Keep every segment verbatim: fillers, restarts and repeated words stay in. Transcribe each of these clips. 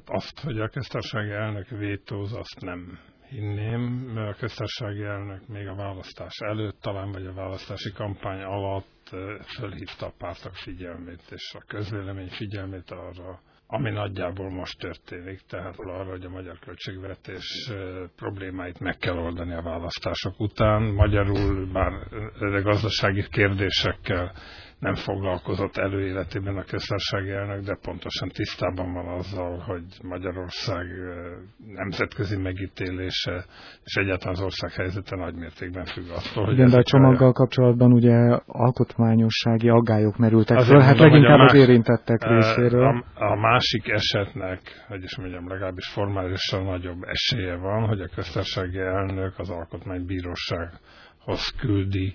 Hát azt, hogy a köztársasági elnök vétóz, azt nem hinném, mert a köztársasági elnök még a választás előtt, talán vagy a választási kampány alatt fölhívta a pártok figyelmét és a közvélemény figyelmét arra, ami nagyjából most történik, tehát arra, hogy a magyar költségvetés problémáit meg kell oldani a választások után. Magyarul bár gazdasági kérdésekkel nem foglalkozott előéletében a köztársasági elnök, de pontosan tisztában van azzal, hogy Magyarország nemzetközi megítélése és egyáltalán az ország helyzete nagymértékben függ attól, hogy... Igen, de a csomaggal a... kapcsolatban ugye alkotmányossági aggályok merültek föl, hát mondom, leginkább más, az érintettek részéről. A, a másik esetnek, hogy is mondjam, legalábbis formálisan nagyobb esélye van, hogy a köztársasági elnök az alkotmánybírósághoz küldi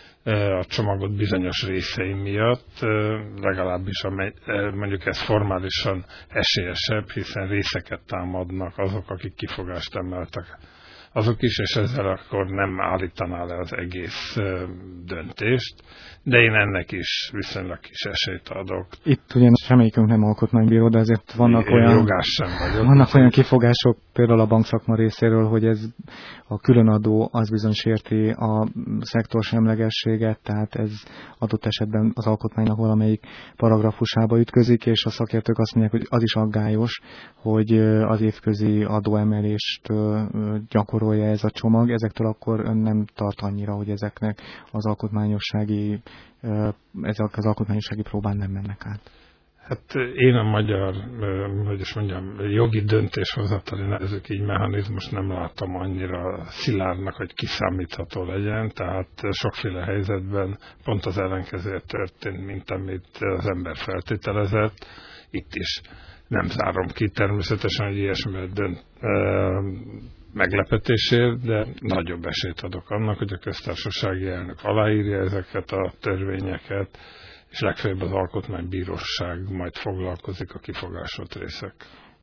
a csomagot bizonyos részei miatt, legalábbis a, mondjuk ez formálisan esélyesebb, hiszen részeket támadnak azok, akik kifogást emeltek, azok is, és ezzel akkor nem állítaná le az egész döntést, de én ennek is viszonylag kis esélyt adok. Itt ugyan semmelyikünk nem alkotmánybíró, de ezért vannak én olyan, jogás sem vagyok, vannak olyan kifogások, például a bankszakma részéről, hogy ez a különadó az bizony sérti a szektorsemlegességet, tehát ez adott esetben az alkotmánynak valamelyik paragrafusába ütközik, és a szakértők azt mondják, hogy az is aggályos, hogy az évközi adóemelést gyakorolja ez a csomag, ezektől akkor ön nem tart annyira, hogy ezeknek az alkotmányossági, ezek az alkotmányossági próbán nem mennek át. Hát én a magyar, hogy is mondjam, jogi döntéshozatali nevezük így mechanizmus nem látom annyira szilárdnak, hogy kiszámítható legyen, tehát sokféle helyzetben pont az ellenkezője történt, mint amit az ember feltételezett. Itt is nem zárom ki természetesen, hogy ilyesmivel dönt meglepetésért, de nagyobb esélyt adok annak, hogy a köztársasági elnök aláírja ezeket a törvényeket, és legfeljebb az alkotmánybíróság majd foglalkozik a kifogásolt részek.